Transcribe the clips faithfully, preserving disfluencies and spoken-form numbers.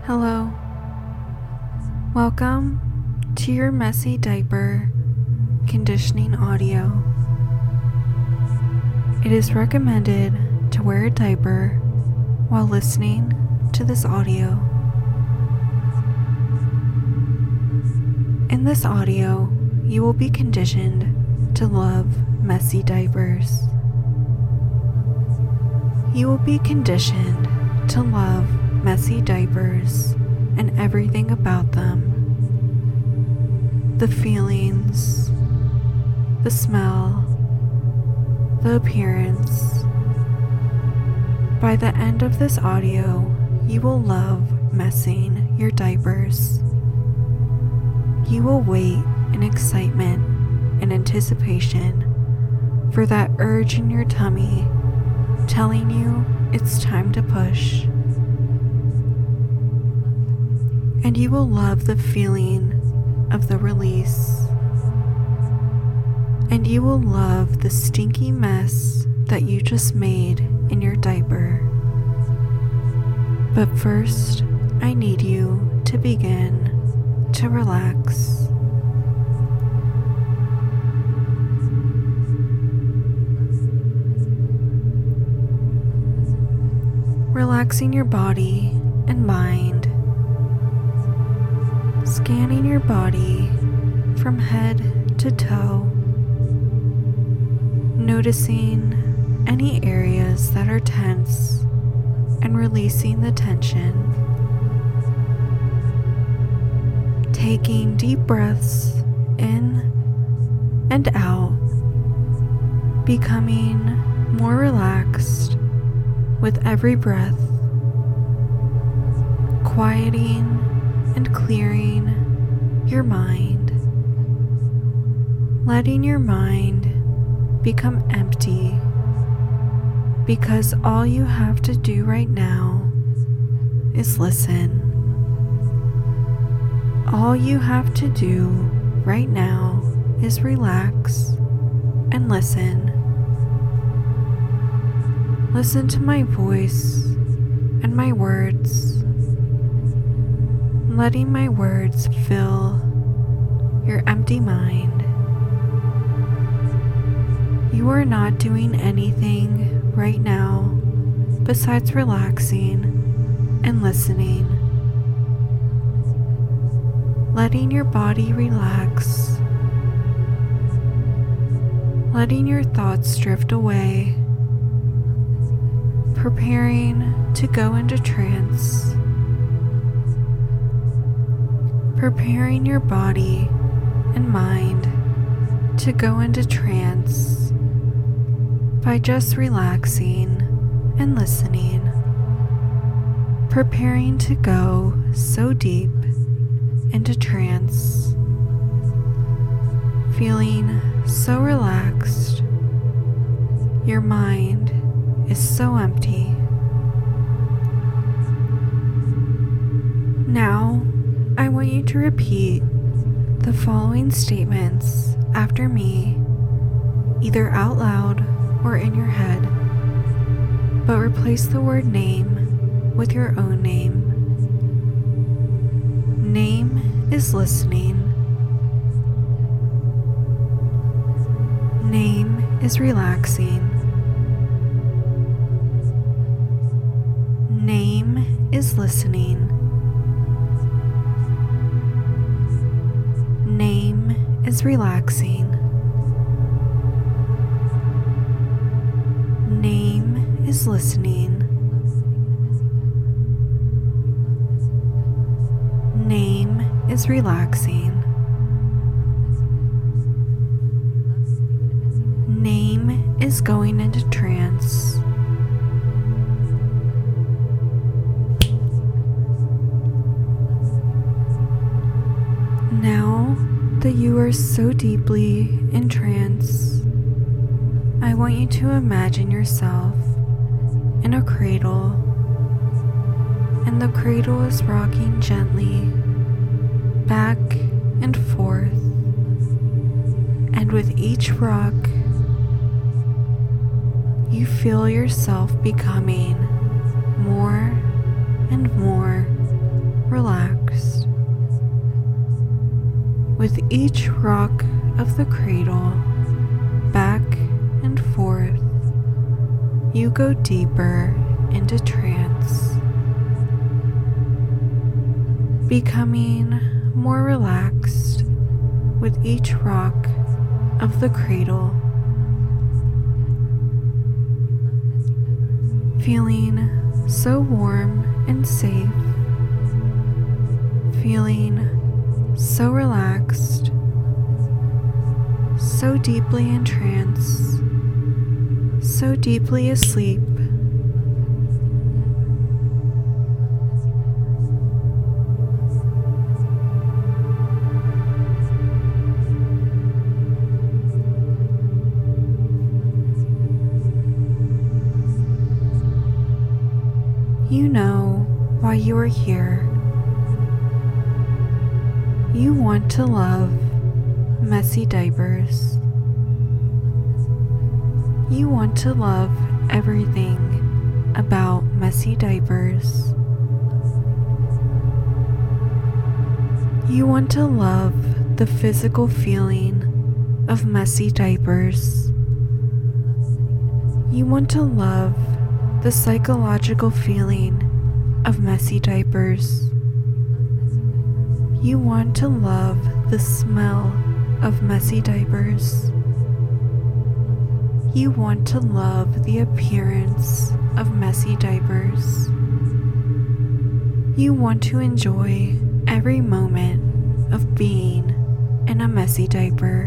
Hello. Welcome to your messy diaper conditioning audio. It is recommended to wear a diaper while listening to this audio. In this audio, you will be conditioned to love messy diapers. You will be conditioned to love messy diapers and everything about them. The feelings, the smell, the appearance. By the end of this audio, you will love messing your diapers. You will wait in excitement and anticipation for that urge in your tummy telling you it's time to push. And you will love the feeling of the release. And you will love the stinky mess that you just made in your diaper. But first, I need you to begin to relax. Relaxing your body and mind. Scanning your body from head to toe. Noticing any areas that are tense and releasing the tension. Taking deep breaths in and out. Becoming more relaxed with every breath. Quieting and clearing your mind, letting your mind become empty, because all you have to do right now is listen. All you have to do right now is relax and listen. Listen to my voice and my words, letting my words fill your empty mind. You are not doing anything right now besides relaxing and listening. Letting your body relax. Letting your thoughts drift away. Preparing to go into trance. Preparing your body and mind to go into trance by just relaxing and listening. Preparing to go so deep into trance, feeling so relaxed. Your mind is so empty. Now, I want you to repeat the following statements after me, either out loud or in your head, but replace the word name with your own name. Name is listening. Name is relaxing. Name is listening. Name is relaxing. Name is listening. Name is relaxing. Name is going into trance. Now that you are so deeply in trance, I want you to imagine yourself in a cradle, and the cradle is rocking gently back and forth, and with each rock, you feel yourself becoming more and more relaxed. With each rock of the cradle, back and forth, you go deeper into trance, becoming more relaxed with each rock of the cradle, feeling so warm and safe, feeling so relaxed, so deeply entranced, so deeply asleep. You know why you are here. You want to love messy diapers. You want to love everything about messy diapers. You want to love the physical feeling of messy diapers. You want to love the psychological feeling of messy diapers. You want to love the smell of messy diapers. You want to love the appearance of messy diapers. You want to enjoy every moment of being in a messy diaper.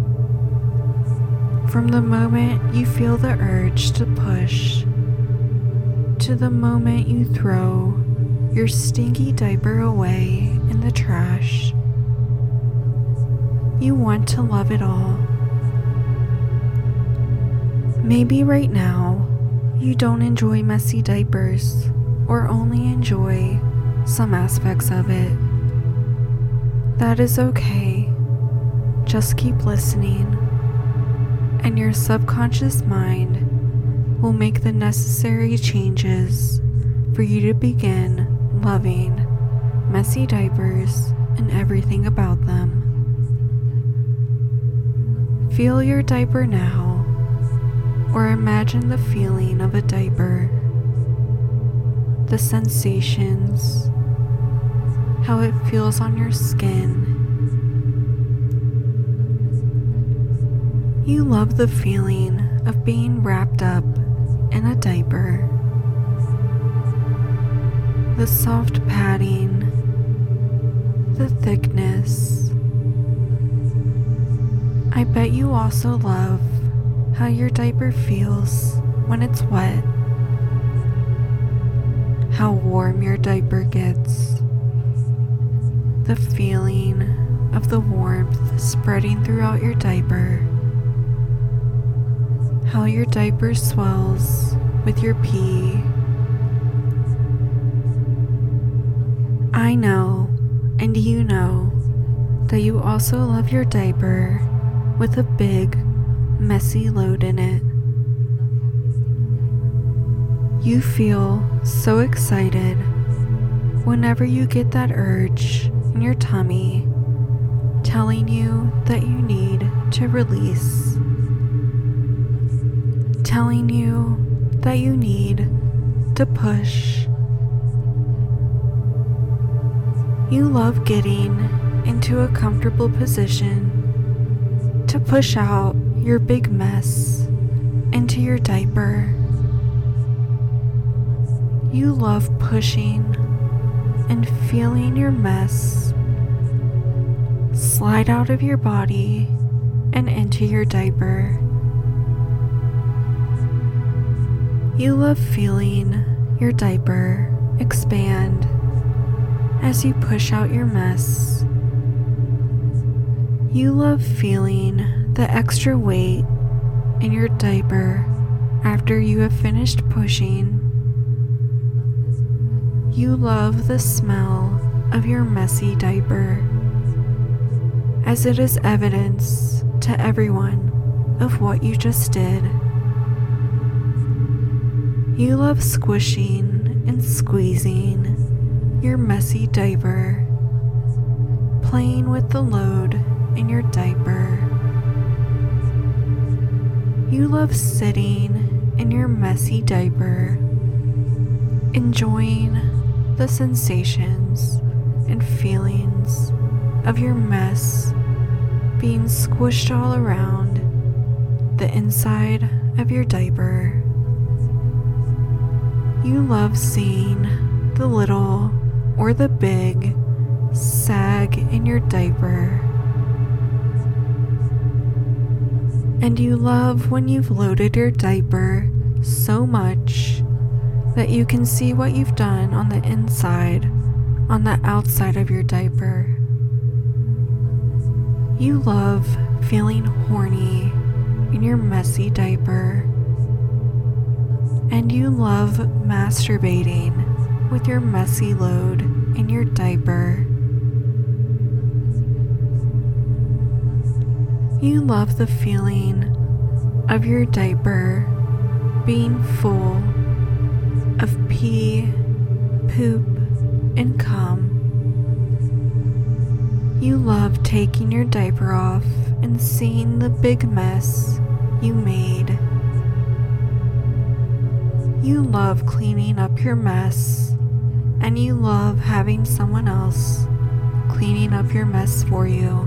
From the moment you feel the urge to push, to the moment you throw your stinky diaper away in the trash, you want to love it all. Maybe right now you don't enjoy messy diapers or only enjoy some aspects of it. That is okay. Just keep listening, and your subconscious mind will make the necessary changes for you to begin loving messy diapers and everything about them. Feel your diaper now, or imagine the feeling of a diaper, the sensations, how it feels on your skin. You love the feeling of being wrapped up in a diaper. The soft padding, the thickness. I bet you also love how your diaper feels when it's wet, how warm your diaper gets, the feeling of the warmth spreading throughout your diaper, how your diaper swells with your pee. I know, and you know, that you also love your diaper with a big, messy load in it. You feel so excited whenever you get that urge in your tummy telling you that you need to release, telling you that you need to push. You love getting into a comfortable position to push out your big mess into your diaper. You love pushing and feeling your mess slide out of your body and into your diaper. You love feeling your diaper expand as you push out your mess. You love feeling the extra weight in your diaper after you have finished pushing. You love the smell of your messy diaper, as it is evidence to everyone of what you just did. You love squishing and squeezing your messy diaper, playing with the load in your diaper. You love sitting in your messy diaper, enjoying the sensations and feelings of your mess being squished all around the inside of your diaper. You love seeing the little or the big sag in your diaper. And you love when you've loaded your diaper so much that you can see what you've done on the inside, on the outside of your diaper. You love feeling horny in your messy diaper. And you love masturbating with your messy load in your diaper. You love the feeling of your diaper being full of pee, poop, and cum. You love taking your diaper off and seeing the big mess you made. You love cleaning up your mess, and you love having someone else cleaning up your mess for you.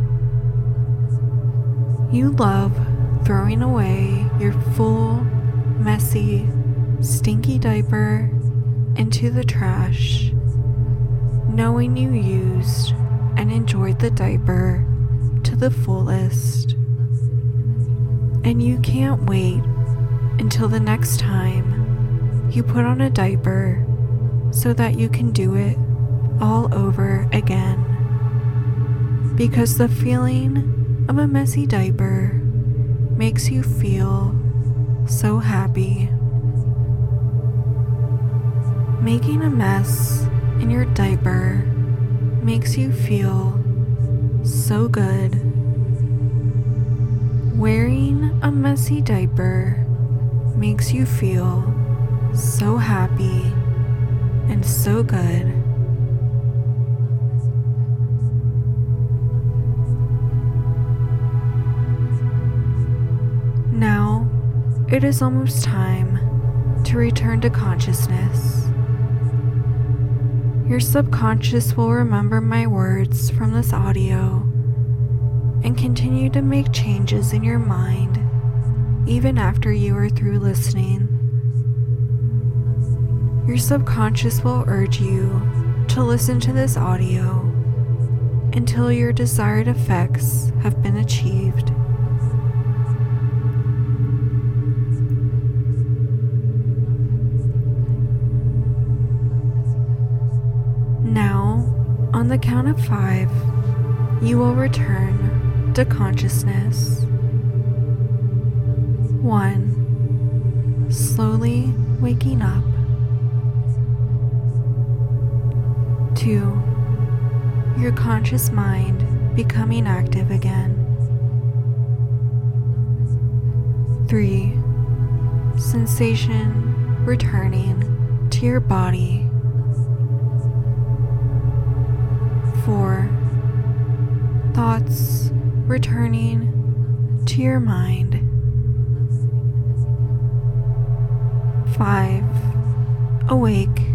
You love throwing away your full, messy, stinky diaper into the trash, knowing you used and enjoyed the diaper to the fullest. And you can't wait until the next time you put on a diaper so that you can do it all over again. Because the feeling of a messy diaper makes you feel so happy. Making a mess in your diaper makes you feel so good. Wearing a messy diaper makes you feel so happy and so good. Now it is almost time to return to consciousness. Your subconscious will remember my words from this audio and continue to make changes in your mind even after you are through listening. Your subconscious will urge you to listen to this audio until your desired effects have been achieved. Now, on the count of five, you will return to consciousness. One, slowly waking up. Two, your conscious mind becoming active again. Three, sensation returning to your body. Four, thoughts returning to your mind. Five, awake